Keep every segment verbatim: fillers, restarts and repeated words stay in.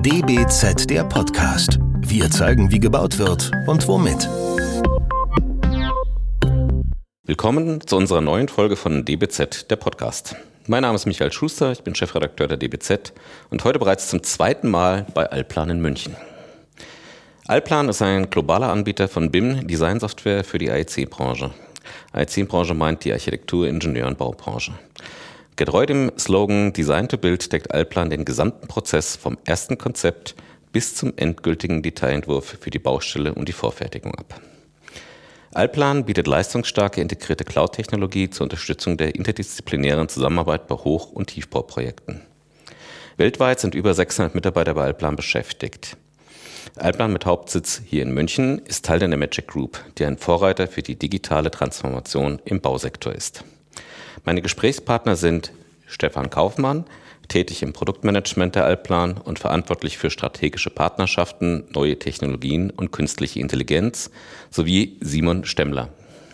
D B Z, der Podcast. Wir zeigen, wie gebaut wird und womit. Willkommen zu unserer neuen Folge von D B Z, der Podcast. Mein Name ist Michael Schuster, ich bin Chefredakteur der D B Z und heute bereits zum zweiten Mal bei Allplan in München. Allplan ist ein globaler Anbieter von B I M, Designsoftware für die A E C-Branche. A E C-Branche meint die Architektur-, Ingenieur- und Baubranche. Getreu dem Slogan Design to Build deckt Allplan den gesamten Prozess vom ersten Konzept bis zum endgültigen Detailentwurf für die Baustelle und die Vorfertigung ab. Allplan bietet leistungsstarke integrierte Cloud-Technologie zur Unterstützung der interdisziplinären Zusammenarbeit bei Hoch- und Tiefbauprojekten. Weltweit sind über sechshundert Mitarbeiter bei Allplan beschäftigt. Allplan mit Hauptsitz hier in München ist Teil der Nemetschek Group, die ein Vorreiter für die digitale Transformation im Bausektor ist. Meine Gesprächspartner sind Stefan Kaufmann, tätig im Produktmanagement der Allplan und verantwortlich für strategische Partnerschaften, neue Technologien und künstliche Intelligenz, sowie Simon Stemmler.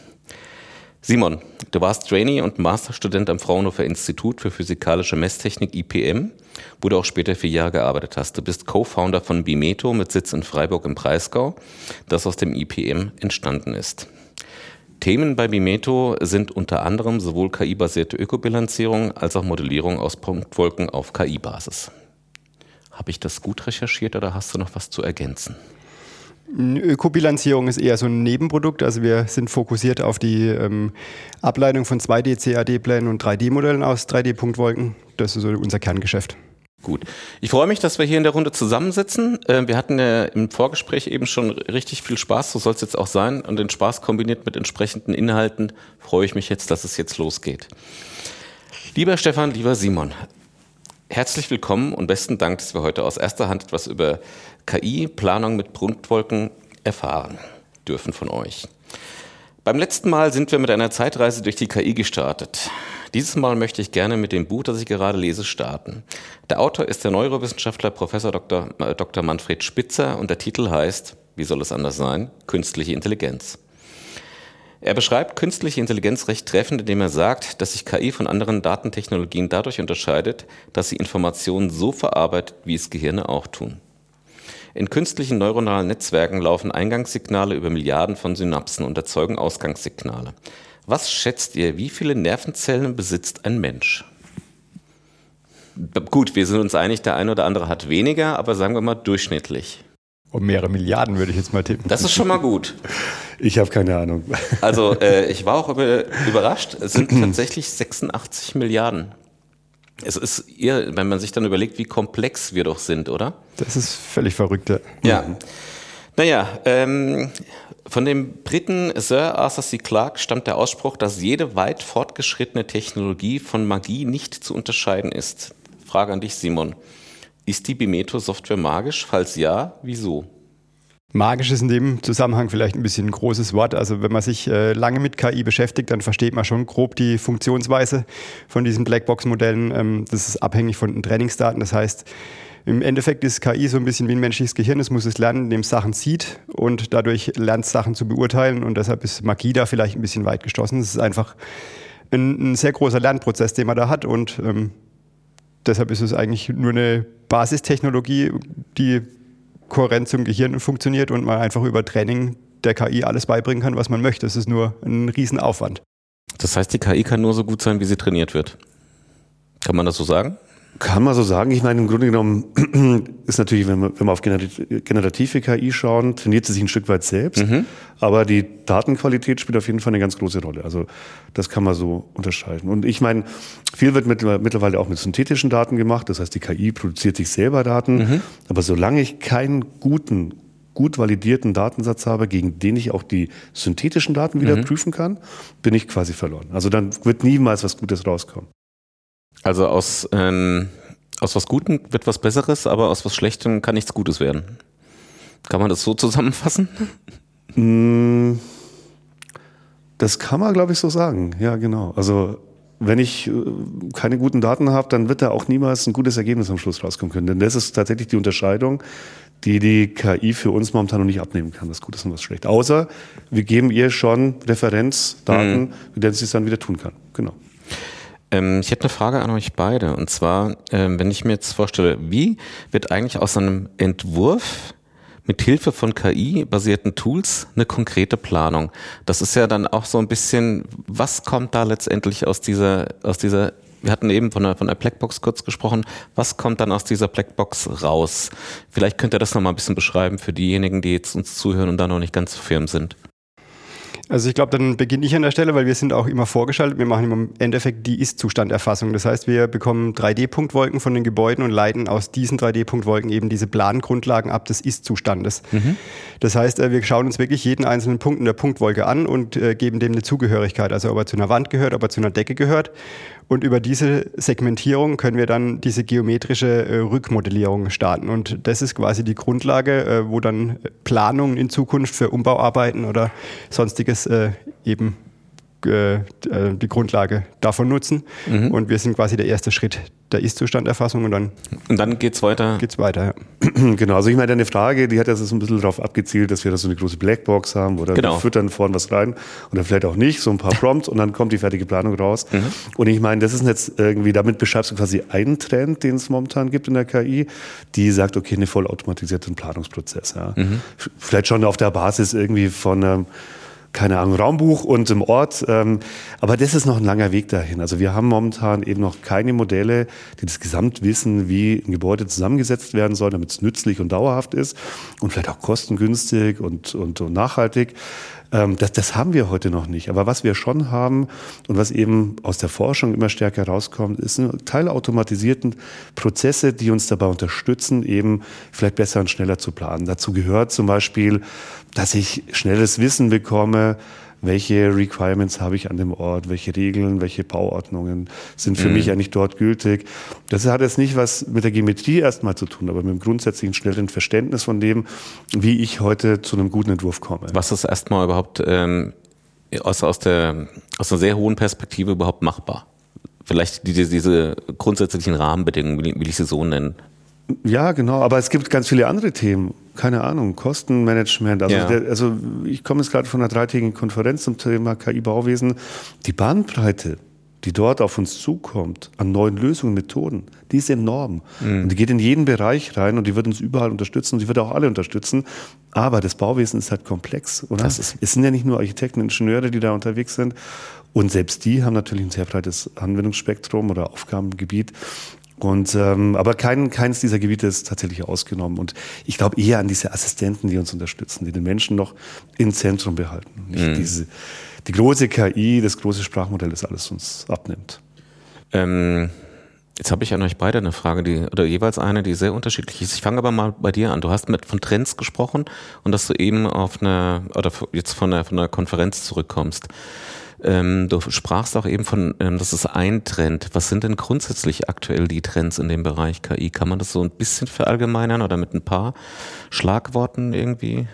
Simon, du warst Trainee und Masterstudent am Fraunhofer Institut für Physikalische Messtechnik I P M, wo du auch später vier Jahre gearbeitet hast. Du bist Co-Founder von Bimeto mit Sitz in Freiburg im Breisgau, das aus dem I P M entstanden ist. Themen bei Bimeto sind unter anderem sowohl K I-basierte Ökobilanzierung als auch Modellierung aus Punktwolken auf K I-Basis. Habe ich das gut recherchiert oder hast du noch was zu ergänzen? Ökobilanzierung ist eher so ein Nebenprodukt. Also wir sind fokussiert auf die ähm, Ableitung von zwei D C A D-Plänen und drei D-Modellen aus drei D-Punktwolken. Das ist so unser Kerngeschäft. Gut. Ich freue mich, dass wir hier in der Runde zusammensitzen. Wir hatten ja im Vorgespräch eben schon richtig viel Spaß, so soll es jetzt auch sein. Und den Spaß kombiniert mit entsprechenden Inhalten freue ich mich jetzt, dass es jetzt losgeht. Lieber Stefan, lieber Simon, herzlich willkommen und besten Dank, dass wir heute aus erster Hand etwas über K I, Planung mit Punktwolken erfahren dürfen von euch. Beim letzten Mal sind wir mit einer Zeitreise durch die K I gestartet. Dieses Mal möchte ich gerne mit dem Buch, das ich gerade lese, starten. Der Autor ist der Neurowissenschaftler Professor Doktor Doktor Manfred Spitzer und der Titel heißt, wie soll es anders sein, Künstliche Intelligenz. Er beschreibt künstliche Intelligenz recht treffend, indem er sagt, dass sich K I von anderen Datentechnologien dadurch unterscheidet, dass sie Informationen so verarbeitet, wie es Gehirne auch tun. In künstlichen neuronalen Netzwerken laufen Eingangssignale über Milliarden von Synapsen und erzeugen Ausgangssignale. Was schätzt ihr, wie viele Nervenzellen besitzt ein Mensch? Gut, wir sind uns einig, der eine oder andere hat weniger, aber sagen wir mal durchschnittlich. Um mehrere Milliarden würde ich jetzt mal tippen. Das ist schon mal gut. Ich habe keine Ahnung. Also äh, ich war auch über, überrascht, es sind tatsächlich sechsundachtzig Milliarden. Es ist eher, wenn man sich dann überlegt, wie komplex wir doch sind, oder? Das ist völlig verrückt. Ja. Ja. Naja, ähm, von dem Briten Sir Arthur C. Clarke stammt der Ausspruch, dass jede weit fortgeschrittene Technologie von Magie nicht zu unterscheiden ist. Frage an dich, Simon. Ist die Bimeto-Software magisch? Falls ja, wieso? Magisch ist in dem Zusammenhang vielleicht ein bisschen ein großes Wort. Also wenn man sich äh, lange mit K I beschäftigt, dann versteht man schon grob die Funktionsweise von diesen Blackbox-Modellen. Ähm, das ist abhängig von den Trainingsdaten. Das heißt, im Endeffekt ist K I so ein bisschen wie ein menschliches Gehirn. Es muss es lernen, indem es Sachen sieht und dadurch lernt es Sachen zu beurteilen. Und deshalb ist Magie da vielleicht ein bisschen weit gestoßen. Es ist einfach ein, ein sehr großer Lernprozess, den man da hat. Und ähm, deshalb ist es eigentlich nur eine Basistechnologie, die kohärent zum Gehirn funktioniert und man einfach über Training der K I alles beibringen kann, was man möchte. Es ist nur ein Riesenaufwand. Das heißt, die K I kann nur so gut sein, wie sie trainiert wird. Kann man das so sagen? Kann man so sagen. Ich meine, im Grunde genommen ist natürlich, wenn wir, wenn wir auf generative K I schauen, trainiert sie sich ein Stück weit selbst. Mhm. Aber die Datenqualität spielt auf jeden Fall eine ganz große Rolle. Also das kann man so unterscheiden. Und ich meine, viel wird mittlerweile auch mit synthetischen Daten gemacht. Das heißt, die K I produziert sich selber Daten. Mhm. Aber solange ich keinen guten, gut validierten Datensatz habe, gegen den ich auch die synthetischen Daten wieder mhm. prüfen kann, bin ich quasi verloren. Also dann wird niemals was Gutes rauskommen. Also aus, ähm, aus was Gutem wird was Besseres, aber aus was Schlechtem kann nichts Gutes werden. Kann man das so zusammenfassen? Das kann man, glaube ich, so sagen. Ja, genau. Also wenn ich keine guten Daten habe, dann wird da auch niemals ein gutes Ergebnis am Schluss rauskommen können. Denn das ist tatsächlich die Unterscheidung, die die K I für uns momentan noch nicht abnehmen kann, was gut ist und was schlecht. Außer wir geben ihr schon Referenzdaten, mhm. mit denen sie es dann wieder tun kann. Genau. Ähm, ich hätte eine Frage an euch beide. Und zwar, ähm, wenn ich mir jetzt vorstelle, wie wird eigentlich aus einem Entwurf mit Hilfe von K I-basierten Tools eine konkrete Planung? Das ist ja dann auch so ein bisschen, was kommt da letztendlich aus dieser, aus dieser, wir hatten eben von der, von der Blackbox kurz gesprochen, was kommt dann aus dieser Blackbox raus? Vielleicht könnt ihr das nochmal ein bisschen beschreiben für diejenigen, die jetzt uns zuhören und da noch nicht ganz so firm sind. Also ich glaube, dann beginne ich an der Stelle, weil wir sind auch immer vorgeschaltet. Wir machen im Endeffekt die Ist-Zustanderfassung. Das heißt, wir bekommen drei D-Punktwolken von den Gebäuden und leiten aus diesen drei D-Punktwolken eben diese Plangrundlagen ab des Ist-Zustandes. Mhm. Das heißt, wir schauen uns wirklich jeden einzelnen Punkt in der Punktwolke an und äh, geben dem eine Zugehörigkeit. Also ob er zu einer Wand gehört, ob er zu einer Decke gehört. Und über diese Segmentierung können wir dann diese geometrische äh, Rückmodellierung starten. Und das ist quasi die Grundlage, äh, wo dann Planungen in Zukunft für Umbauarbeiten oder sonstiges äh, eben äh, die Grundlage davon nutzen. Mhm. Und wir sind quasi der erste Schritt der Ist-Zustanderfassung und dann, und dann geht's weiter. Geht's weiter, ja. Genau, also ich meine, deine Frage, die hat ja so ein bisschen darauf abgezielt, dass wir da so eine große Blackbox haben oder genau. Wir füttern vorne was rein oder vielleicht auch nicht, so ein paar Prompts und dann kommt die fertige Planung raus. Mhm. Und ich meine, das ist jetzt irgendwie, damit beschreibst du quasi einen Trend, den es momentan gibt in der K I, die sagt, okay, eine vollautomatisierten Planungsprozess. Ja. Mhm. Vielleicht schon auf der Basis irgendwie von ähm, keine Ahnung, Raumbuch und im Ort. Ähm, aber das ist noch ein langer Weg dahin. Also wir haben momentan eben noch keine Modelle, die das Gesamtwissen, wie ein Gebäude zusammengesetzt werden soll, damit es nützlich und dauerhaft ist und vielleicht auch kostengünstig und, und, und nachhaltig. Ähm, das, das haben wir heute noch nicht. Aber was wir schon haben und was eben aus der Forschung immer stärker rauskommt, ist eine teilautomatisierten Prozesse, die uns dabei unterstützen, eben vielleicht besser und schneller zu planen. Dazu gehört zum Beispiel, dass ich schnelles Wissen bekomme, welche Requirements habe ich an dem Ort, welche Regeln, welche Bauordnungen sind für mhm. mich eigentlich dort gültig. Das hat jetzt nicht was mit der Geometrie erstmal zu tun, aber mit dem grundsätzlichen schnellen Verständnis von dem, wie ich heute zu einem guten Entwurf komme. Was ist erstmal überhaupt ähm, aus, aus, der, aus einer sehr hohen Perspektive überhaupt machbar? Vielleicht diese, diese grundsätzlichen Rahmenbedingungen, will ich sie so nennen. Ja, genau, aber es gibt ganz viele andere Themen. Keine Ahnung, Kostenmanagement. Also, ja. der, also ich komme jetzt gerade von einer dreitägigen Konferenz zum Thema K I-Bauwesen. Die Bandbreite, die dort auf uns zukommt, an neuen Lösungen, Methoden, die ist enorm. Mhm. Und die geht in jeden Bereich rein und die wird uns überall unterstützen und die wird auch alle unterstützen. Aber das Bauwesen ist halt komplex, oder? Das ist es sind ja nicht nur Architekten, Ingenieure, die da unterwegs sind. Und selbst die haben natürlich ein sehr breites Anwendungsspektrum oder Aufgabengebiet. Und, ähm, aber kein, keines dieser Gebiete ist tatsächlich ausgenommen. Und ich glaube eher an diese Assistenten, die uns unterstützen, die den Menschen noch im Zentrum behalten. Nicht mhm. diese, die große K I, das große Sprachmodell, das alles uns abnimmt. Ähm, jetzt habe ich an euch beide eine Frage, die, oder jeweils eine, die sehr unterschiedlich ist. Ich fange aber mal bei dir an. Du hast mit von Trends gesprochen und dass du eben auf eine, oder jetzt von einer, von einer Konferenz zurückkommst. Ähm, du sprachst auch eben von, ähm, das ist ein Trend. Was sind denn grundsätzlich aktuell die Trends in dem Bereich K I? Kann man das so ein bisschen verallgemeinern oder mit ein paar Schlagworten irgendwie?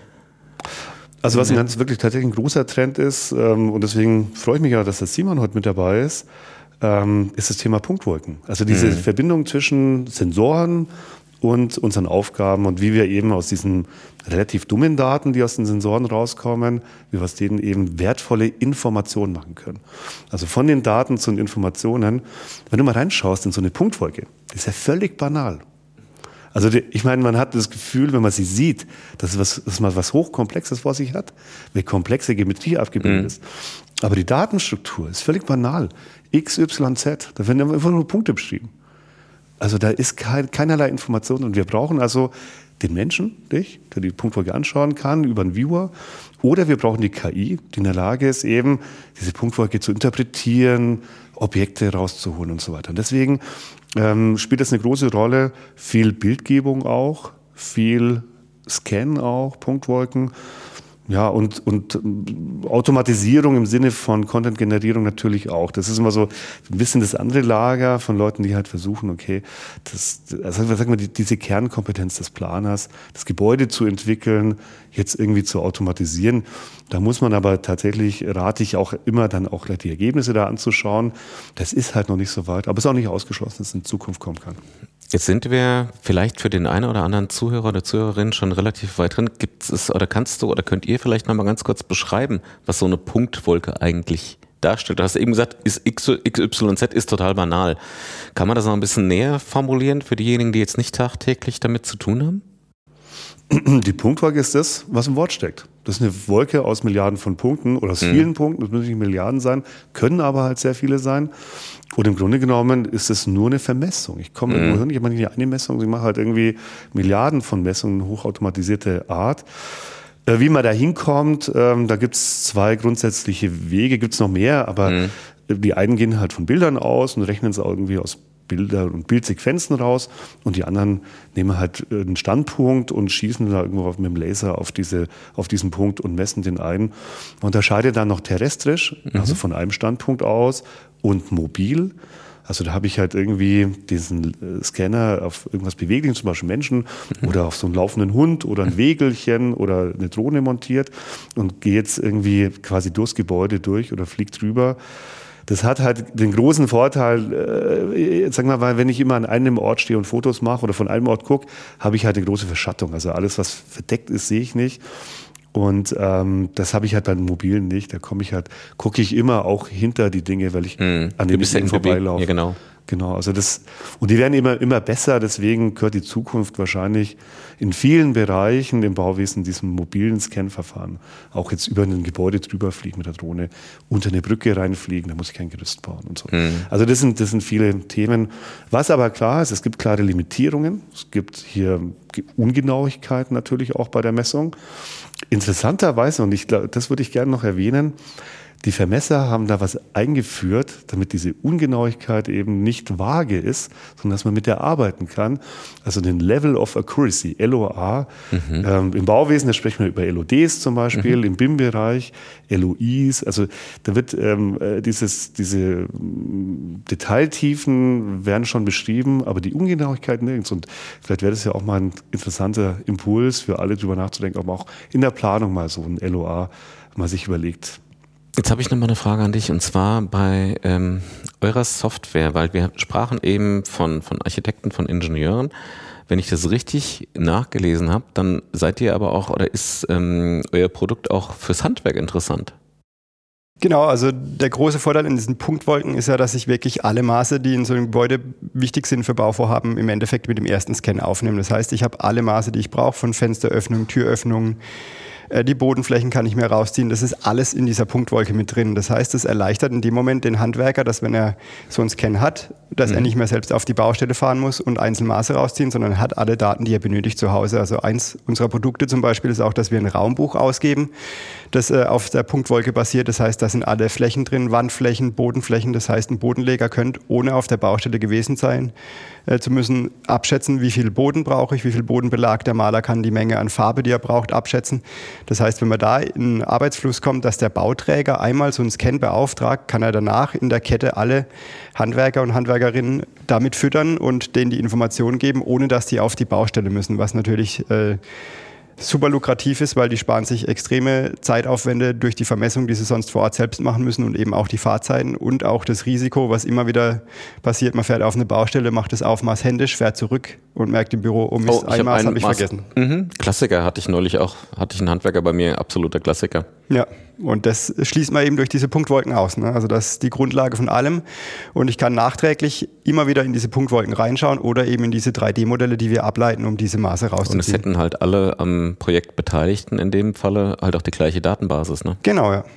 Also was ein ganz wirklich tatsächlich ein großer Trend ist, ähm, und deswegen freue ich mich ja, dass der Simon heute mit dabei ist, ähm, ist das Thema Punktwolken. Also diese mhm. Verbindung zwischen Sensoren und unseren Aufgaben und wie wir eben aus diesen relativ dummen Daten, die aus den Sensoren rauskommen, wie wir aus denen eben wertvolle Informationen machen können. Also von den Daten zu den Informationen, wenn du mal reinschaust in so eine Punktwolke, ist ja völlig banal. Also die, ich meine, man hat das Gefühl, wenn man sie sieht, dass, es was, dass man was Hochkomplexes vor sich hat, wie komplexe Geometrie abgebildet mhm. ist. Aber die Datenstruktur ist völlig banal. X, Y, Z, da werden einfach nur Punkte beschrieben. Also da ist kein, keinerlei Information und wir brauchen also den Menschen, dich, der die Punktwolke anschauen kann über einen Viewer, oder wir brauchen die K I, die in der Lage ist, eben diese Punktwolke zu interpretieren, Objekte rauszuholen und so weiter. Und deswegen ähm, spielt das eine große Rolle, viel Bildgebung auch, viel Scan auch, Punktwolken. Ja, und, und Automatisierung im Sinne von Content-Generierung natürlich auch. Das ist immer so ein bisschen das andere Lager von Leuten, die halt versuchen, okay, das, also sagen wir, die, diese Kernkompetenz des Planers, das Gebäude zu entwickeln, jetzt irgendwie zu automatisieren. Da muss man aber tatsächlich, rate ich auch immer dann auch gleich die Ergebnisse da anzuschauen. Das ist halt noch nicht so weit, aber es ist auch nicht ausgeschlossen, dass es in Zukunft kommen kann. Jetzt sind wir vielleicht für den einen oder anderen Zuhörer oder Zuhörerin schon relativ weit drin. Gibt es oder kannst du oder könnt ihr vielleicht noch mal ganz kurz beschreiben, was so eine Punktwolke eigentlich darstellt. Du hast eben gesagt, ist X Y Z ist total banal. Kann man das noch ein bisschen näher formulieren für diejenigen, die jetzt nicht tagtäglich damit zu tun haben? Die Punktwolke ist das, was im Wort steckt. Das ist eine Wolke aus Milliarden von Punkten oder aus mhm. vielen Punkten, das müssen nicht Milliarden sein, können aber halt sehr viele sein. Und im Grunde genommen ist es nur eine Vermessung. Ich komme mhm. irgendwo hin, ich mache nicht eine Messung, ich mache halt irgendwie Milliarden von Messungen, hochautomatisierte Art. Wie man da hinkommt, ähm, da gibt es zwei grundsätzliche Wege, gibt es noch mehr, aber mhm. die einen gehen halt von Bildern aus und rechnen es irgendwie aus Bilder und Bildsequenzen raus und die anderen nehmen halt einen Standpunkt und schießen da irgendwo mit dem Laser auf diese, auf diesen Punkt und messen den ein. Man unterscheidet dann noch terrestrisch, mhm. also von einem Standpunkt aus, und mobil. Also da habe ich halt irgendwie diesen Scanner auf irgendwas Bewegliches, zum Beispiel Menschen mhm. oder auf so einen laufenden Hund oder ein Wägelchen oder eine Drohne montiert und gehe jetzt irgendwie quasi durchs Gebäude durch oder fliegt drüber. Das hat halt den großen Vorteil, äh, sag mal, weil wenn ich immer an einem Ort stehe und Fotos mache oder von einem Ort gucke, habe ich halt eine große Verschattung. Also alles, was verdeckt ist, sehe ich nicht. Und ähm, das habe ich halt beim Mobilen nicht. Da komme ich halt, gucke ich immer auch hinter die Dinge, weil ich mm, an den Dingen vorbeilaufe. Ja, genau. Genau, also das, und die werden immer, immer besser, deswegen gehört die Zukunft wahrscheinlich in vielen Bereichen im Bauwesen diesem mobilen Scan-Verfahren. Auch jetzt über ein Gebäude drüber fliegen mit der Drohne, unter eine Brücke reinfliegen, da muss ich kein Gerüst bauen und so. Mhm. Also das sind, das sind viele Themen. Was aber klar ist, es gibt klare Limitierungen. Es gibt hier Ungenauigkeiten natürlich auch bei der Messung. Interessanterweise, und ich glaube, das würde ich gerne noch erwähnen, die Vermesser haben da was eingeführt, damit diese Ungenauigkeit eben nicht vage ist, sondern dass man mit der arbeiten kann. Also den Level of Accuracy, L O A. Mhm. Ähm, Im Bauwesen, da sprechen wir über L O Ds zum Beispiel, mhm. im B I M-Bereich, L O Is. Also da wird ähm, dieses, diese Detailtiefen werden schon beschrieben, aber die Ungenauigkeit nirgends. Und vielleicht wäre das ja auch mal ein interessanter Impuls für alle, drüber nachzudenken, ob man auch in der Planung mal so ein L O A mal sich überlegt. Jetzt habe ich noch mal eine Frage an dich, und zwar bei ähm, eurer Software, weil wir sprachen eben von, von Architekten, von Ingenieuren. Wenn ich das richtig nachgelesen habe, dann seid ihr aber auch, oder ist ähm, euer Produkt auch fürs Handwerk interessant? Genau, also der große Vorteil in diesen Punktwolken ist ja, dass ich wirklich alle Maße, die in so einem Gebäude wichtig sind für Bauvorhaben, im Endeffekt mit dem ersten Scan aufnehme. Das heißt, ich habe alle Maße, die ich brauche, von Fensteröffnung, Türöffnung. Die Bodenflächen kann ich mir rausziehen. Das ist alles in dieser Punktwolke mit drin. Das heißt, es erleichtert in dem Moment den Handwerker, dass wenn er so einen Scan hat, dass mhm. er nicht mehr selbst auf die Baustelle fahren muss und einzelne Maße rausziehen, sondern er hat alle Daten, die er benötigt zu Hause. Also eins unserer Produkte zum Beispiel ist auch, dass wir ein Raumbuch ausgeben, das äh, auf der Punktwolke basiert. Das heißt, da sind alle Flächen drin, Wandflächen, Bodenflächen. Das heißt, ein Bodenleger könnte, ohne auf der Baustelle gewesen sein äh, zu müssen, abschätzen, wie viel Boden brauche ich, wie viel Bodenbelag. Der Maler kann die Menge an Farbe, die er braucht, abschätzen. Das heißt, wenn man da in einen Arbeitsfluss kommt, dass der Bauträger einmal so einen Scan beauftragt, kann er danach in der Kette alle Handwerker und Handwerkerinnen damit füttern und denen die Informationen geben, ohne dass die auf die Baustelle müssen, was natürlich äh, super lukrativ ist, weil die sparen sich extreme Zeitaufwände durch die Vermessung, die sie sonst vor Ort selbst machen müssen, und eben auch die Fahrzeiten und auch das Risiko, was immer wieder passiert. Man fährt auf eine Baustelle, macht das Aufmaß händisch, fährt zurück und merkt im Büro, oh Mist, oh, ein Maß habe hab ich Maß. vergessen. Mhm. Klassiker hatte ich neulich auch, hatte ich einen Handwerker bei mir, absoluter Klassiker. Ja, und das schließt man eben durch diese Punktwolken aus. Ne? Also das ist die Grundlage von allem, und ich kann nachträglich immer wieder in diese Punktwolken reinschauen oder eben in diese drei D Modelle, die wir ableiten, um diese Maße rauszuziehen. Und es hätten halt alle am Projekt Beteiligten in dem Falle halt auch die gleiche Datenbasis, ne? Genau, ja.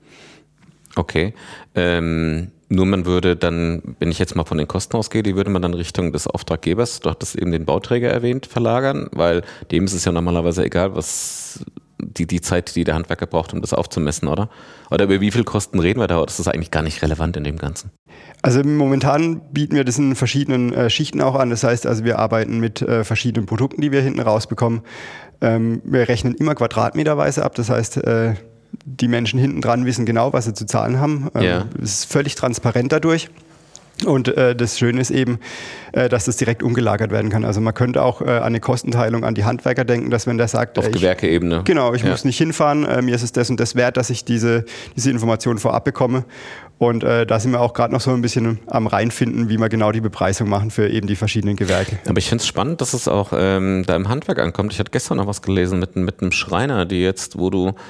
Okay. Ähm, nur man würde dann, wenn ich jetzt mal von den Kosten ausgehe, die würde man dann Richtung des Auftraggebers, du hattest eben den Bauträger erwähnt, verlagern, weil dem ist es ja normalerweise egal, was die, die Zeit, die der Handwerker braucht, um das aufzumessen, oder? Oder über wie viel Kosten reden wir da? Oder ist das eigentlich gar nicht relevant in dem Ganzen? Also momentan bieten wir das in verschiedenen äh, Schichten auch an. Das heißt, also wir arbeiten mit äh, verschiedenen Produkten, die wir hinten rausbekommen. Ähm, wir rechnen immer quadratmeterweise ab. Das heißt, äh, die Menschen hinten dran wissen genau, was sie zu zahlen haben. Ähm, ja. Es ist völlig transparent dadurch. Und äh, das Schöne ist eben, äh, dass das direkt umgelagert werden kann. Also man könnte auch äh, an eine Kostenteilung an die Handwerker denken, dass wenn der sagt... Auf äh, ich, Gewerkeebene. Genau, ich ja. muss nicht hinfahren, äh, mir ist es das und das wert, dass ich diese, diese Informationen vorab bekomme. Und äh, da sind wir auch gerade noch so ein bisschen am Reinfinden, wie wir genau die Bepreisung machen für eben die verschiedenen Gewerke. Aber ich finde es spannend, dass es auch ähm, da im Handwerk ankommt. Ich hatte gestern noch was gelesen mit, mit einem Schreiner, die jetzt, wo du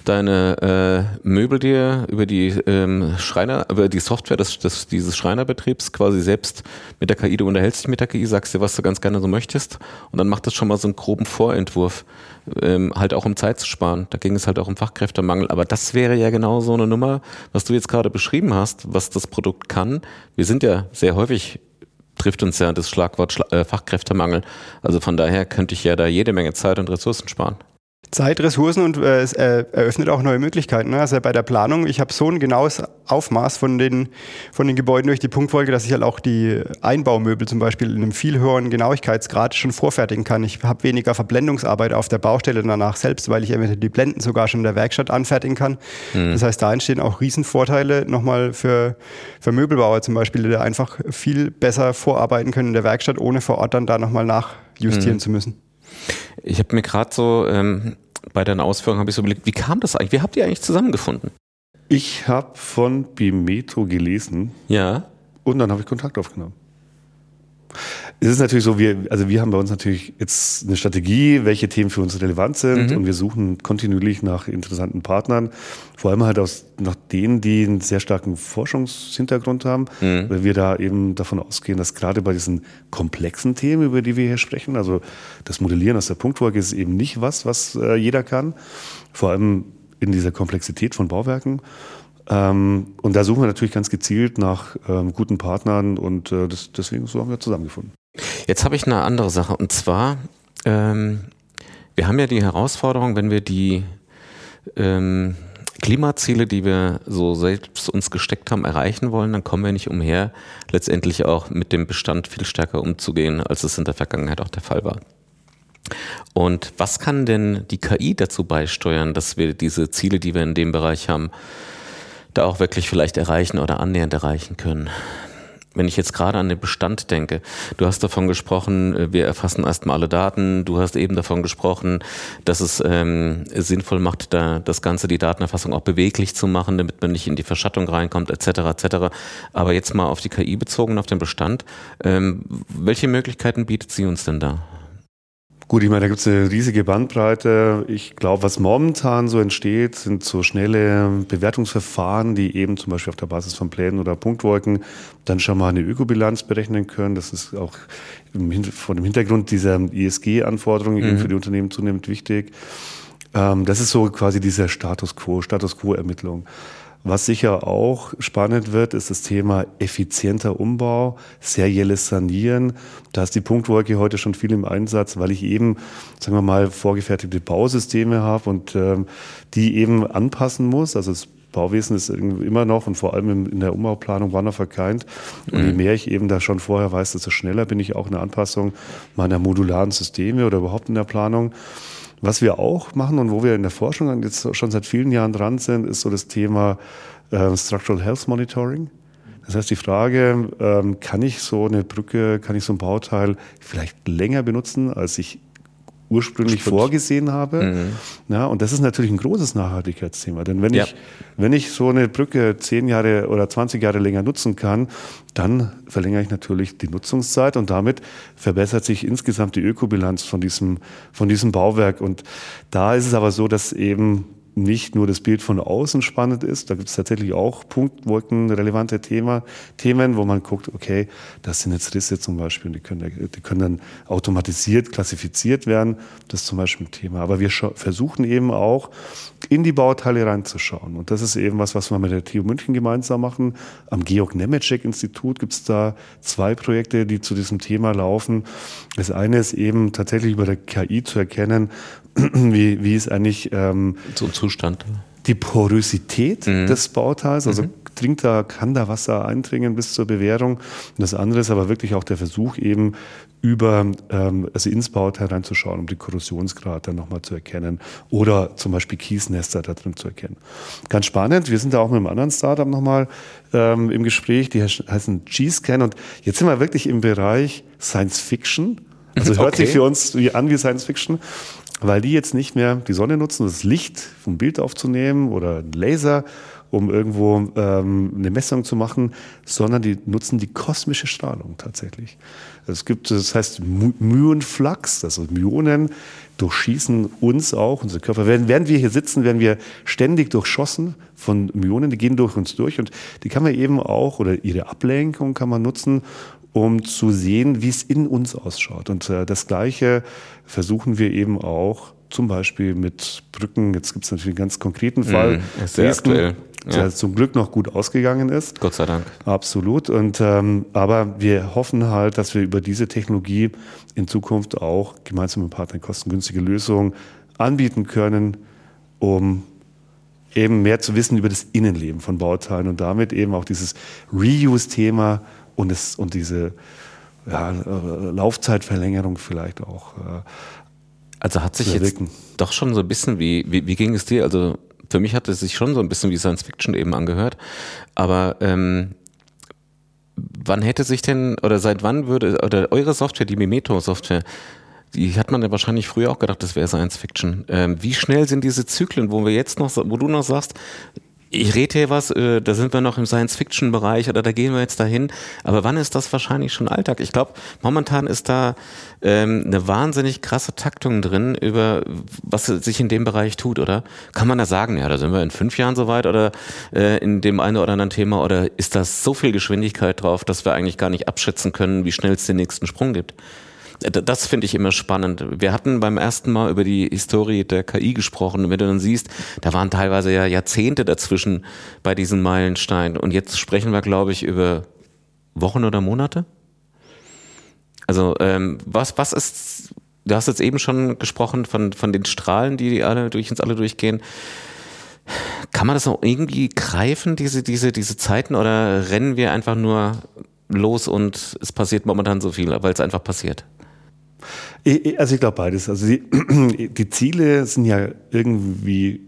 deine äh, Möbel dir über die ähm, Schreiner, über die Software des, des, dieses Schreinerbetriebs quasi selbst mit der K I, du unterhältst dich mit der K I, sagst dir, was du ganz gerne so möchtest und dann macht das schon mal so einen groben Vorentwurf, ähm, halt auch um Zeit zu sparen. Da ging es halt auch um Fachkräftemangel, aber das wäre ja genau so eine Nummer, was du jetzt gerade beschrieben hast, was das Produkt kann. Wir sind ja sehr häufig, trifft uns ja das Schlagwort Schla- äh, Fachkräftemangel, also von daher könnte ich ja da jede Menge Zeit und Ressourcen sparen. Zeit, Ressourcen und äh, es äh, eröffnet auch neue Möglichkeiten. Ne? Also bei der Planung, ich habe so ein genaues Aufmaß von den, von den Gebäuden durch die Punktfolge, dass ich halt auch die Einbaumöbel zum Beispiel in einem viel höheren Genauigkeitsgrad schon vorfertigen kann. Ich habe weniger Verblendungsarbeit auf der Baustelle danach selbst, weil ich eventuell die Blenden sogar schon in der Werkstatt anfertigen kann. Mhm. Das heißt, da entstehen auch Riesenvorteile nochmal für, für Möbelbauer zum Beispiel, die da einfach viel besser vorarbeiten können in der Werkstatt, ohne vor Ort dann da nochmal nachjustieren mhm. zu müssen. Ich habe mir gerade so ähm, bei deinen Ausführungen habe ich so überlegt, wie kam das eigentlich? Wie habt ihr eigentlich zusammengefunden? Ich habe von Bimetro gelesen. Ja. Und dann habe ich Kontakt aufgenommen. Es ist natürlich so, wir, also wir haben bei uns natürlich jetzt eine Strategie, welche Themen für uns relevant sind mhm. und wir suchen kontinuierlich nach interessanten Partnern, vor allem halt aus, nach denen, die einen sehr starken Forschungshintergrund haben, mhm. weil wir da eben davon ausgehen, dass gerade bei diesen komplexen Themen, über die wir hier sprechen, also das Modellieren aus der Punktwolke ist eben nicht was, was äh, jeder kann, vor allem in dieser Komplexität von Bauwerken. Ähm, und da suchen wir natürlich ganz gezielt nach ähm, guten Partnern und äh, das, deswegen so haben wir zusammengefunden. Jetzt habe ich eine andere Sache und zwar, ähm, wir haben ja die Herausforderung, wenn wir die ähm, Klimaziele, die wir so selbst uns gesteckt haben, erreichen wollen, dann kommen wir nicht umher, letztendlich auch mit dem Bestand viel stärker umzugehen, als es in der Vergangenheit auch der Fall war. Und was kann denn die K I dazu beisteuern, dass wir diese Ziele, die wir in dem Bereich haben, da auch wirklich vielleicht erreichen oder annähernd erreichen können? Wenn ich jetzt gerade an den Bestand denke, du hast davon gesprochen, wir erfassen erstmal alle Daten, du hast eben davon gesprochen, dass es ähm, sinnvoll macht, da das Ganze, die Datenerfassung auch beweglich zu machen, damit man nicht in die Verschattung reinkommt, et cetera et cetera. Aber jetzt mal auf die K I bezogen, auf den Bestand, ähm, welche Möglichkeiten bietet sie uns denn da? Gut, ich meine, da gibt es eine riesige Bandbreite. Ich glaube, was momentan so entsteht, sind so schnelle Bewertungsverfahren, die eben zum Beispiel auf der Basis von Plänen oder Punktwolken dann schon mal eine Ökobilanz berechnen können. Das ist auch im, vor dem Hintergrund dieser E S G-Anforderungen mhm. für die Unternehmen zunehmend wichtig. Ähm, das ist so quasi dieser Status Quo, Status Quo-Ermittlung. Was sicher auch spannend wird, ist das Thema effizienter Umbau, serielles Sanieren. Da ist die Punktwolke heute schon viel im Einsatz, weil ich eben, sagen wir mal, vorgefertigte Bausysteme habe und ähm, die eben anpassen muss. Also das Bauwesen ist immer noch und vor allem in der Umbauplanung one of a kind. Und je mehr ich eben da schon vorher weiß, desto schneller bin ich auch in der Anpassung meiner modularen Systeme oder überhaupt in der Planung. Was wir auch machen und wo wir in der Forschung jetzt schon seit vielen Jahren dran sind, ist so das Thema äh, Structural Health Monitoring. Das heißt, die Frage, ähm, kann ich so eine Brücke, kann ich so ein Bauteil vielleicht länger benutzen, als ich ursprünglich Stimmt. vorgesehen habe. Mhm. Ja, und das ist natürlich ein großes Nachhaltigkeitsthema. Denn wenn, ja. ich, wenn ich so eine Brücke zehn Jahre oder zwanzig Jahre länger nutzen kann, dann verlängere ich natürlich die Nutzungszeit und damit verbessert sich insgesamt die Ökobilanz von diesem, von diesem Bauwerk. Und da ist es aber so, dass eben nicht nur das Bild von außen spannend ist, da gibt es tatsächlich auch punktwolkenrelevante Thema, Themen, wo man guckt, okay, das sind jetzt Risse zum Beispiel, die können, die können dann automatisiert klassifiziert werden, das ist zum Beispiel ein Thema. Aber wir versuchen eben auch, in die Bauteile reinzuschauen. Und das ist eben was, was wir mit der T U München gemeinsam machen. Am Georg-Nemetschek-Institut gibt es da zwei Projekte, die zu diesem Thema laufen. Das eine ist eben tatsächlich über der K I zu erkennen, wie, wie ist eigentlich ähm, so ein Zustand, die Porosität mhm. des Bauteils, also mhm. dringt da, kann da Wasser eindringen bis zur Bewährung. Und das andere ist aber wirklich auch der Versuch eben über, ähm, also ins Bauteil reinzuschauen, um die Korrosionsgrad dann nochmal zu erkennen oder zum Beispiel Kiesnester da drin zu erkennen. Ganz spannend, wir sind da auch mit einem anderen Startup nochmal ähm, im Gespräch, die heißen G-Scan und jetzt sind wir wirklich im Bereich Science Fiction. Also hört okay. sich für uns an wie Science Fiction. Weil die jetzt nicht mehr die Sonne nutzen, das Licht vom Bild aufzunehmen oder einen Laser um irgendwo ähm, eine Messung zu machen, sondern die nutzen die kosmische Strahlung tatsächlich. Es gibt, das heißt Myonflux, also Myonen durchschießen uns auch, unsere Körper. Während, während wir hier sitzen, werden wir ständig durchschossen von Myonen, die gehen durch uns durch und die kann man eben auch, oder ihre Ablenkung kann man nutzen, um zu sehen, wie es in uns ausschaut. Und äh, das Gleiche versuchen wir eben auch zum Beispiel mit Brücken. Jetzt gibt es natürlich einen ganz konkreten Fall. Mm, ist sehr Dresden, aktuell. Ja. Der zum Glück noch gut ausgegangen ist. Gott sei Dank. Absolut. Und, ähm, aber wir hoffen halt, dass wir über diese Technologie in Zukunft auch gemeinsam mit Partnern kostengünstige Lösungen anbieten können, um eben mehr zu wissen über das Innenleben von Bauteilen und damit eben auch dieses Reuse-Thema und, es, und diese ja, Laufzeitverlängerung vielleicht auch. Äh, also hat sich jetzt doch schon so ein bisschen, wie, wie, wie ging es dir? Also für mich hat es sich schon so ein bisschen wie Science Fiction eben angehört. Aber ähm, wann hätte sich denn, oder seit wann würde, oder eure Software, die Mimeto-Software, die hat man ja wahrscheinlich früher auch gedacht, das wäre Science Fiction. Ähm, wie schnell sind diese Zyklen, wo wir jetzt noch, wo du noch sagst, ich rede hier was, äh, da sind wir noch im Science-Fiction-Bereich oder da gehen wir jetzt dahin. Aber wann ist das wahrscheinlich schon Alltag? Ich glaube, momentan ist da ähm, eine wahnsinnig krasse Taktung drin, über was sich in dem Bereich tut, oder? Kann man da sagen, ja, da sind wir in fünf Jahren soweit oder äh, in dem einen oder anderen Thema, oder ist da so viel Geschwindigkeit drauf, dass wir eigentlich gar nicht abschätzen können, wie schnell es den nächsten Sprung gibt? Das finde ich immer spannend. Wir hatten beim ersten Mal über die Historie der K I gesprochen. Und wenn du dann siehst, da waren teilweise ja Jahrzehnte dazwischen bei diesen Meilensteinen. Und jetzt sprechen wir, glaube ich, über Wochen oder Monate. Also ähm, was, was ist, du hast jetzt eben schon gesprochen von, von den Strahlen, die alle durch uns alle durchgehen. Kann man das auch irgendwie greifen, diese, diese, diese Zeiten, oder rennen wir einfach nur los und es passiert momentan so viel, weil es einfach passiert? Also ich glaube beides. Also die, die Ziele sind ja irgendwie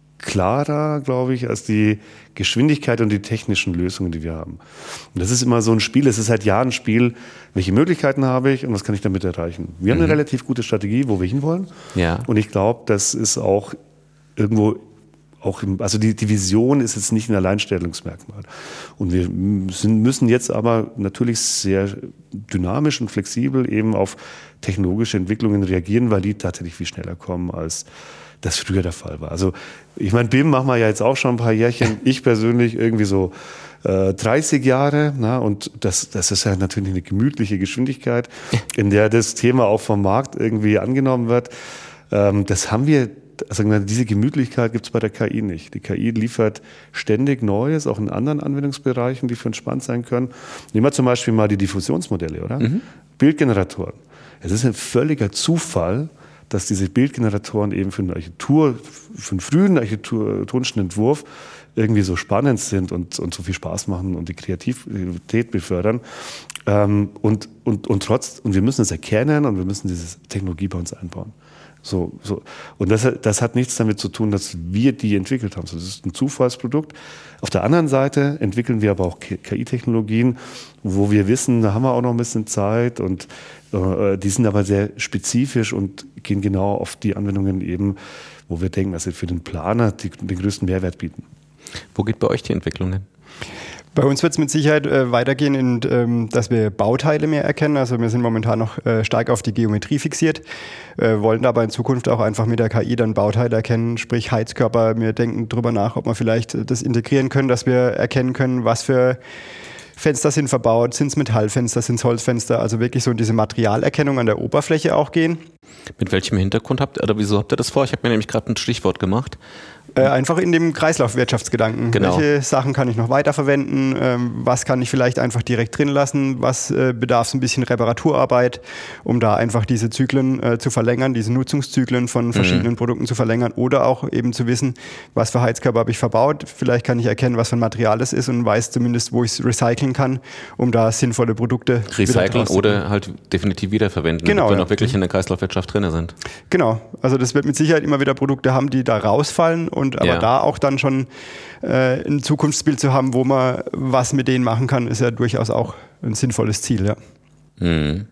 klarer, glaube ich, als die Geschwindigkeit und die technischen Lösungen, die wir haben. Und das ist immer so ein Spiel, es ist seit Jahren ein Spiel, welche Möglichkeiten habe ich und was kann ich damit erreichen. Wir haben mhm. eine relativ gute Strategie, wo wir hinwollen. Ja. Und ich glaube, das ist auch irgendwo auch im, also die, die Vision ist jetzt nicht ein Alleinstellungsmerkmal. Und wir sind, müssen jetzt aber natürlich sehr dynamisch und flexibel eben auf technologische Entwicklungen reagieren, weil die tatsächlich viel schneller kommen, als das früher der Fall war. Also ich meine, B I M machen wir ja jetzt auch schon ein paar Jährchen. Ich persönlich irgendwie so äh, dreißig Jahre. Na, und das, das ist ja natürlich eine gemütliche Geschwindigkeit, in der das Thema auch vom Markt irgendwie angenommen wird. Ähm, das haben wir. Also diese Gemütlichkeit gibt es bei der K I nicht. Die K I liefert ständig Neues, auch in anderen Anwendungsbereichen, die für uns spannend sein können. Nehmen wir zum Beispiel mal die Diffusionsmodelle, oder? Mhm. Bildgeneratoren. Es ist ein völliger Zufall, dass diese Bildgeneratoren eben für eine Architektur, für einen frühen architektonischen Entwurf irgendwie so spannend sind und, und so viel Spaß machen und die Kreativität befördern. Ähm, und, und, und trotz, und wir müssen es erkennen und wir müssen diese Technologie bei uns einbauen. So, so. Und das, das hat nichts damit zu tun, dass wir die entwickelt haben. Das ist ein Zufallsprodukt. Auf der anderen Seite entwickeln wir aber auch K I-Technologien, wo wir wissen, da haben wir auch noch ein bisschen Zeit und äh, die sind aber sehr spezifisch und gehen genau auf die Anwendungen eben, wo wir denken, dass sie für den Planer die, den größten Mehrwert bieten. Wo geht bei euch die Entwicklung hin? Bei uns wird es mit Sicherheit äh, weitergehen, in, ähm, dass wir Bauteile mehr erkennen. Also wir sind momentan noch äh, stark auf die Geometrie fixiert, äh, wollen aber in Zukunft auch einfach mit der K I dann Bauteile erkennen, sprich Heizkörper. Wir denken darüber nach, ob wir vielleicht das integrieren können, dass wir erkennen können, was für Fenster sind verbaut, sind es Metallfenster, sind es Holzfenster, also wirklich so in diese Materialerkennung an der Oberfläche auch gehen. Mit welchem Hintergrund habt ihr, oder wieso habt ihr das vor? Ich habe mir nämlich gerade ein Stichwort gemacht. Äh, einfach in dem Kreislaufwirtschaftsgedanken. Genau. Welche Sachen kann ich noch weiterverwenden? Ähm, was kann ich vielleicht einfach direkt drin lassen? Was äh, bedarf es ein bisschen Reparaturarbeit, um da einfach diese Zyklen äh, zu verlängern, diese Nutzungszyklen von verschiedenen mhm. Produkten zu verlängern oder auch eben zu wissen, was für Heizkörper habe ich verbaut. Vielleicht kann ich erkennen, was für ein Material es ist und weiß zumindest, wo ich es recyceln kann, um da sinnvolle Produkte recyceln oder halt definitiv wiederverwenden, genau, damit wir ja. noch wirklich in der Kreislaufwirtschaft drin sind. Genau, also das wird mit Sicherheit immer wieder Produkte haben, die da rausfallen und aber ja. da auch dann schon äh, ein Zukunftsbild zu haben, wo man was mit denen machen kann, ist ja durchaus auch ein sinnvolles Ziel. Ja. Mhm.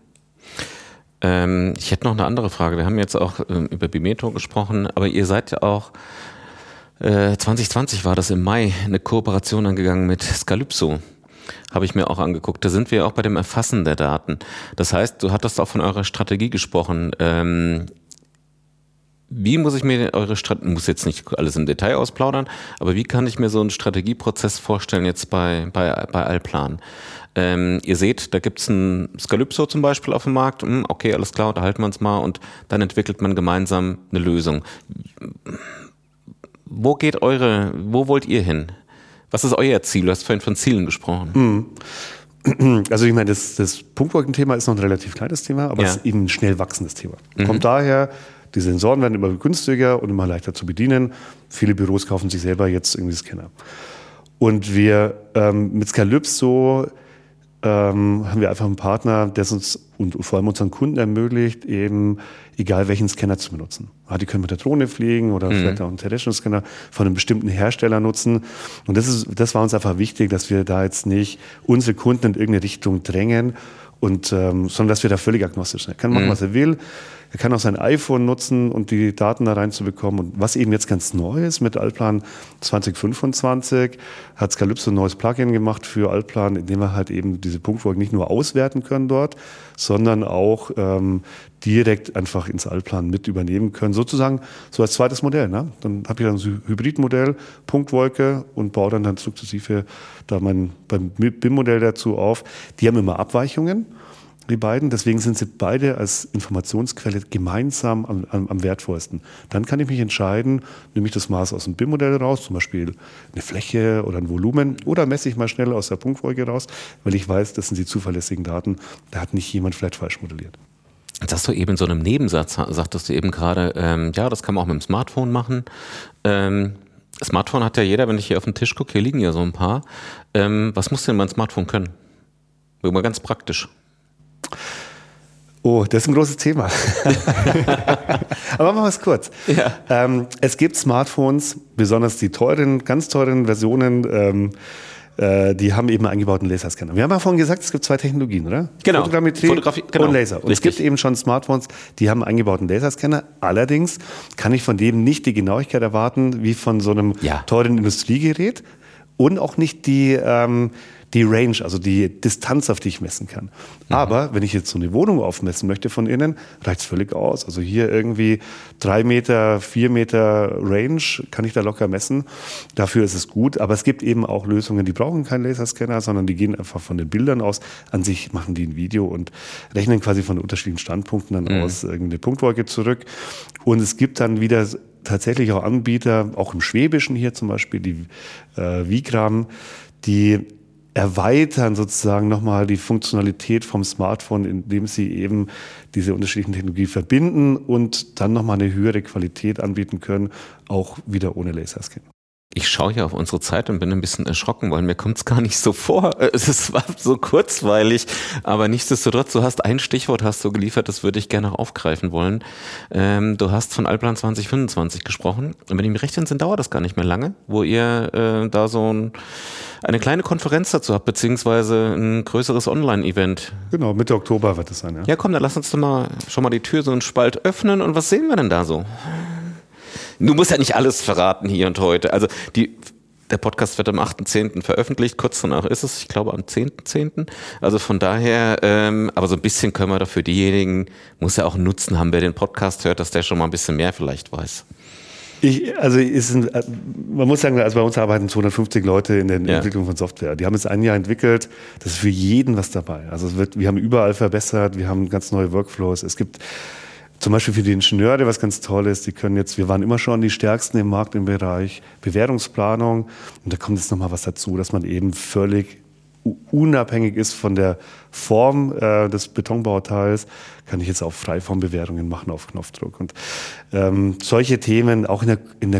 Ähm, ich hätte noch eine andere Frage. Wir haben jetzt auch ähm, über Bimeto gesprochen, aber ihr seid ja auch äh, zwanzig zwanzig war das im Mai, eine Kooperation angegangen mit Scalypso. Habe ich mir auch angeguckt. Da sind wir auch bei dem Erfassen der Daten. Das heißt, du hattest auch von eurer Strategie gesprochen. Ähm, wie muss ich mir eure Strategie, muss jetzt nicht alles im Detail ausplaudern, aber wie kann ich mir so einen Strategieprozess vorstellen jetzt bei, bei, bei Allplan? Ähm, ihr seht, da gibt es ein Scalypso zum Beispiel auf dem Markt. Hm, okay, alles klar, unterhalten wir uns mal und dann entwickelt man gemeinsam eine Lösung. Wo geht eure, wo wollt ihr hin? Was ist euer Ziel? Du hast vorhin von Zielen gesprochen. Also ich meine, das, das Punktwolkenthema ist noch ein relativ kleines Thema, aber ja. Es ist eben ein schnell wachsendes Thema. Mhm. Kommt daher, die Sensoren werden immer günstiger und immer leichter zu bedienen. Viele Büros kaufen sich selber jetzt irgendwie Scanner. Und wir ähm, mit Scalypso ähm, haben wir einfach einen Partner, der es uns und vor allem unseren Kunden ermöglicht, eben egal welchen Scanner zu benutzen. Ja, die können mit der Drohne fliegen oder mhm. vielleicht auch einen Terrestrial-Scanner von einem bestimmten Hersteller nutzen. Und das ist, das war uns einfach wichtig, dass wir da jetzt nicht unsere Kunden in irgendeine Richtung drängen, und, ähm, sondern dass wir da völlig agnostisch sind. Er kann machen, mhm. was er will. Er kann auch sein iPhone nutzen, um die Daten da reinzubekommen. Und was eben jetzt ganz neu ist mit Allplan zwanzig fünfundzwanzig, hat Scalypso ein neues Plugin gemacht für Allplan, in dem wir halt eben diese Punktwolken nicht nur auswerten können dort, sondern auch ähm, direkt einfach ins Allplan mit übernehmen können. Sozusagen so als zweites Modell. Ne? Dann habe ich dann so ein Hybridmodell, Punktwolke, und baue dann, dann sukzessive da mein beim B I M-Modell dazu auf. Die haben immer Abweichungen, die beiden. Deswegen sind sie beide als Informationsquelle gemeinsam am, am, am wertvollsten. Dann kann ich mich entscheiden, nehme ich das Maß aus dem B I M-Modell raus, zum Beispiel eine Fläche oder ein Volumen, oder messe ich mal schnell aus der Punktwolke raus, weil ich weiß, das sind die zuverlässigen Daten. Da hat nicht jemand vielleicht falsch modelliert. Jetzt hast du eben in so einem Nebensatz, sagtest du eben gerade, ähm, ja, das kann man auch mit dem Smartphone machen. Ähm, Smartphone hat ja jeder, wenn ich hier auf den Tisch gucke, hier liegen ja so ein paar. Ähm, was muss denn mein Smartphone können? Mal ganz praktisch. Oh, das ist ein großes Thema. Aber machen wir es kurz. Ja. Ähm, es gibt Smartphones, besonders die teuren, ganz teuren Versionen, ähm, äh, die haben eben einen eingebauten Laserscanner. Wir haben ja vorhin gesagt, es gibt zwei Technologien, oder? Genau. Fotogrammetrie Fotografie, genau. und Laser. Und Richtig. Es gibt eben schon Smartphones, die haben einen eingebauten Laserscanner. Allerdings kann ich von dem nicht die Genauigkeit erwarten wie von so einem ja. teuren Industriegerät und auch nicht die ähm, die Range, also die Distanz, auf die ich messen kann. Mhm. Aber wenn ich jetzt so eine Wohnung aufmessen möchte von innen, reicht es völlig aus. Also hier irgendwie drei Meter, vier Meter Range kann ich da locker messen. Dafür ist es gut. Aber es gibt eben auch Lösungen, die brauchen keinen Laserscanner, sondern die gehen einfach von den Bildern aus. An sich machen die ein Video und rechnen quasi von unterschiedlichen Standpunkten dann mhm. aus irgendeine Punktwolke zurück. Und es gibt dann wieder tatsächlich auch Anbieter, auch im Schwäbischen hier zum Beispiel, die äh, Vigram, die erweitern sozusagen nochmal die Funktionalität vom Smartphone, indem sie eben diese unterschiedlichen Technologien verbinden und dann nochmal eine höhere Qualität anbieten können, auch wieder ohne Laserscan. Ich schaue hier auf unsere Zeit und bin ein bisschen erschrocken, weil mir kommt es gar nicht so vor. Es war so kurzweilig, aber nichtsdestotrotz, du hast ein Stichwort hast du geliefert, das würde ich gerne noch aufgreifen wollen. Ähm, du hast von Allplan zwanzig fünfundzwanzig gesprochen und wenn ich mich recht entsinne, dauert das gar nicht mehr lange, wo ihr äh, da so ein, eine kleine Konferenz dazu habt, beziehungsweise ein größeres Online-Event. Genau, Mitte Oktober wird das sein. Ja, ja komm, dann lass uns doch mal schon mal die Tür so einen Spalt öffnen und was sehen wir denn da so? Du musst ja nicht alles verraten hier und heute. Also die, der Podcast wird am achten zehnten veröffentlicht, kurz danach ist es, ich glaube am zehnten zehnten Also von daher, ähm, aber so ein bisschen können wir doch für diejenigen, muss ja auch einen Nutzen haben, wer den Podcast hört, dass der schon mal ein bisschen mehr vielleicht weiß. Ich, also ist ein, man muss sagen, also bei uns arbeiten zweihundertfünfzig Leute in der ja. Entwicklung von Software. Die haben es ein Jahr entwickelt, das ist für jeden was dabei. Also es wird, wir haben überall verbessert, wir haben ganz neue Workflows. Es gibt zum Beispiel für die Ingenieure, was ganz toll ist, die können jetzt, wir waren immer schon die Stärksten im Markt im Bereich Bewertungsplanung und da kommt jetzt nochmal was dazu, dass man eben völlig unabhängig ist von der Form äh, des Betonbauteils, kann ich jetzt auch Freiformbewertungen machen auf Knopfdruck. Und ähm, solche Themen, auch in der, in, der,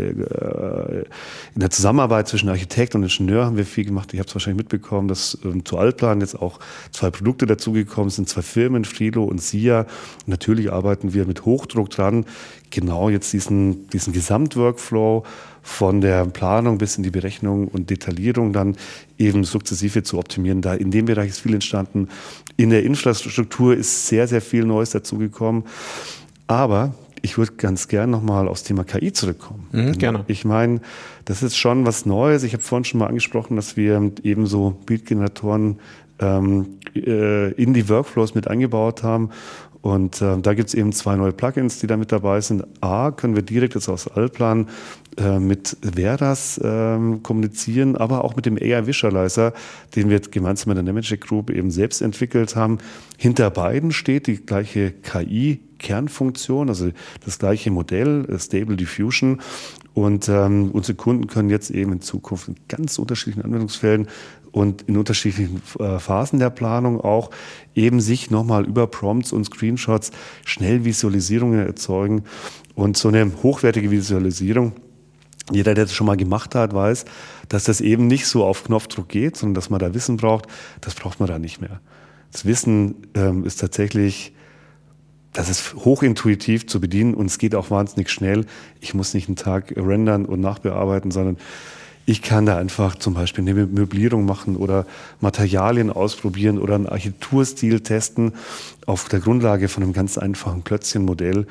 äh, in der Zusammenarbeit zwischen Architekt und Ingenieur haben wir viel gemacht. Ich habe es wahrscheinlich mitbekommen, dass ähm, zu Allplan jetzt auch zwei Produkte dazugekommen sind, zwei Firmen, Frilo und SIA. Und natürlich arbeiten wir mit Hochdruck dran, genau jetzt diesen, diesen Gesamtworkflow von der Planung bis in die Berechnung und Detaillierung dann eben sukzessive zu optimieren. Da in dem Bereich ist viel entstanden. In der Infrastruktur ist sehr, sehr viel Neues dazugekommen. Aber ich würde ganz gern nochmal aufs Thema K I zurückkommen. Mhm, gerne. Ich meine, das ist schon was Neues. Ich habe vorhin schon mal angesprochen, dass wir eben so Bildgeneratoren ähm, äh, in die Workflows mit eingebaut haben. Und äh, da gibt es eben zwei neue Plugins, die da mit dabei sind. A, können wir direkt jetzt aus Allplan äh, mit Veras äh, kommunizieren, aber auch mit dem A I Visualizer, den wir gemeinsam mit der Nemetschek Group eben selbst entwickelt haben. Hinter beiden steht die gleiche K I-Kernfunktion, also das gleiche Modell, Stable Diffusion. Und ähm, unsere Kunden können jetzt eben in Zukunft in ganz unterschiedlichen Anwendungsfällen und in unterschiedlichen äh, Phasen der Planung auch eben sich nochmal über Prompts und Screenshots schnell Visualisierungen erzeugen. Und so eine hochwertige Visualisierung, jeder, der das schon mal gemacht hat, weiß, dass das eben nicht so auf Knopfdruck geht, sondern dass man da Wissen braucht. Das braucht man da nicht mehr. Das Wissen ähm, ist tatsächlich, das ist hochintuitiv zu bedienen und es geht auch wahnsinnig schnell. Ich muss nicht einen Tag rendern und nachbearbeiten, sondern ich kann da einfach zum Beispiel eine Möblierung machen oder Materialien ausprobieren oder einen Architekturstil testen auf der Grundlage von einem ganz einfachen Klötzchenmodell.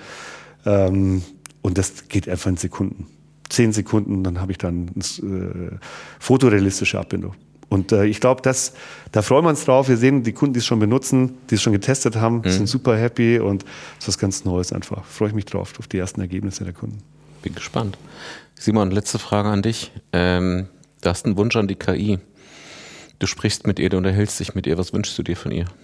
Und das geht einfach in Sekunden. Zehn Sekunden, dann habe ich dann eine fotorealistische Abbildung. Und äh, ich glaube, das, da freuen wir uns drauf. Wir sehen die Kunden, die es schon benutzen, die es schon getestet haben, mhm. sind super happy und es ist was ganz Neues einfach. Freue ich mich drauf, auf die ersten Ergebnisse der Kunden. Bin gespannt. Simon, letzte Frage an dich. Ähm, du hast einen Wunsch an die K I. Du sprichst mit ihr, du unterhältst dich mit ihr. Was wünschst du dir von ihr?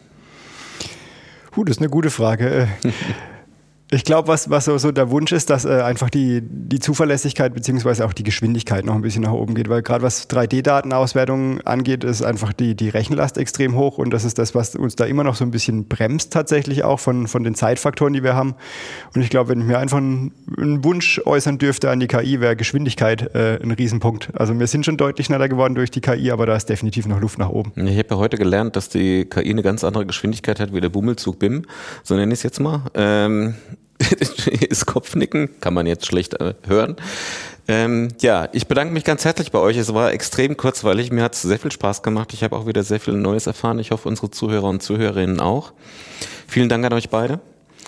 Puh, das ist eine gute Frage. Ich glaube, was, was so, so der Wunsch ist, dass äh, einfach die, die Zuverlässigkeit beziehungsweise auch die Geschwindigkeit noch ein bisschen nach oben geht, weil gerade was drei D-Datenauswertung angeht, ist einfach die, die Rechenlast extrem hoch und das ist das, was uns da immer noch so ein bisschen bremst tatsächlich auch von, von den Zeitfaktoren, die wir haben. Und ich glaube, wenn ich mir einfach einen, einen Wunsch äußern dürfte an die K I, wäre Geschwindigkeit äh, ein Riesenpunkt. Also wir sind schon deutlich schneller geworden durch die K I, aber da ist definitiv noch Luft nach oben. Ich habe ja heute gelernt, dass die K I eine ganz andere Geschwindigkeit hat wie der Bummelzug B I M, so nenne ich es jetzt mal. Ähm ist Kopfnicken, kann man jetzt schlecht äh, hören. Ähm, ja, ich bedanke mich ganz herzlich bei euch. Es war extrem kurzweilig. Mir hat es sehr viel Spaß gemacht. Ich habe auch wieder sehr viel Neues erfahren. Ich hoffe, unsere Zuhörer und Zuhörerinnen auch. Vielen Dank an euch beide.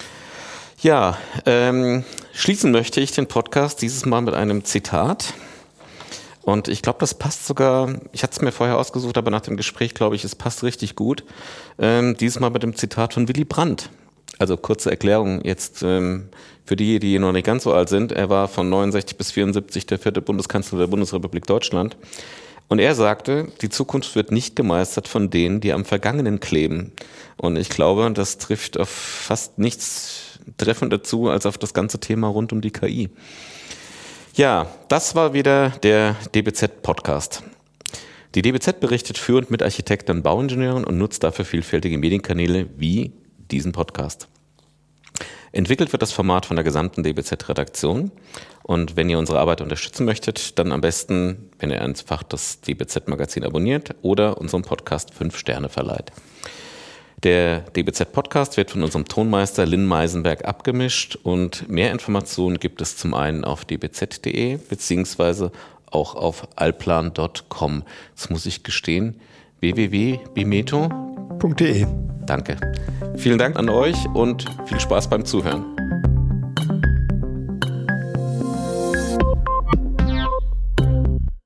Ja, ähm, schließen möchte ich den Podcast dieses Mal mit einem Zitat. Und ich glaube, das passt sogar, ich hatte es mir vorher ausgesucht, aber nach dem Gespräch glaube ich, es passt richtig gut. Ähm, dieses Mal mit dem Zitat von Willy Brandt. Also kurze Erklärung jetzt ähm, für die, die noch nicht ganz so alt sind. Er war von neunundsechzig bis vierundsiebzig der vierte Bundeskanzler der Bundesrepublik Deutschland. Und er sagte, die Zukunft wird nicht gemeistert von denen, die am Vergangenen kleben. Und ich glaube, das trifft auf fast nichts treffender zu, als auf das ganze Thema rund um die K I. Ja, das war wieder der D B Z-Podcast. Die D B Z berichtet für und mit Architekten und Bauingenieuren und nutzt dafür vielfältige Medienkanäle wie diesen Podcast. Entwickelt wird das Format von der gesamten D B Z-Redaktion und wenn ihr unsere Arbeit unterstützen möchtet, dann am besten, wenn ihr einfach das D B Z-Magazin abonniert oder unserem Podcast fünf Sterne verleiht. Der D B Z-Podcast wird von unserem Tonmeister Lynn Meisenberg abgemischt und mehr Informationen gibt es zum einen auf d b z punkt d e beziehungsweise auch auf allplan punkt com. Das muss ich gestehen, w w w punkt bimeto punkt d e. Danke. Vielen Dank an euch und viel Spaß beim Zuhören.